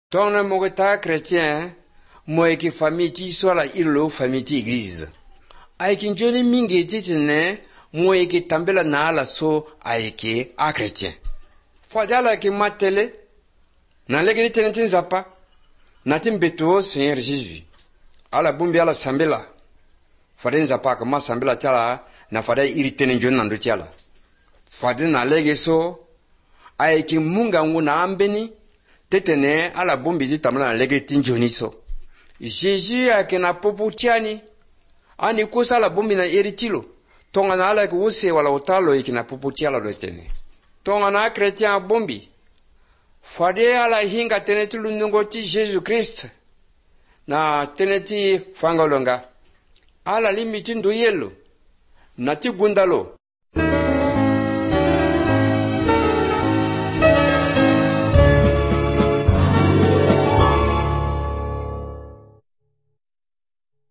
Ton mogota chrétien, moi qui famille ti soit la ilo famille ti église. Aiki njoni mingi titine, moi qui tambela na la so aiki a chrétien. Fadala ki matele, na legeni tenetin zapa, na timbeto Seigneur Jésus. Ala bumbi ala sambela. Faden zapa kama sambela chala, na fada iri tenenjon nando chala. Faden na lege so, aiki munga ngu na ambeni, tetene ala bumbi di tamla na lege tinjoni so. Jésus a kena popo tiani, ani kusa la bumbi na iri tilo. Tonga na ala kuuse wala utalo ikina popo tiala do tene. Tonga na chrétien bumbi. Fade ala hinga teneti lunungo ti Jésus Christ. Na teneti fangolonga. Ala limiti ndo yelo. Na ti gundalo.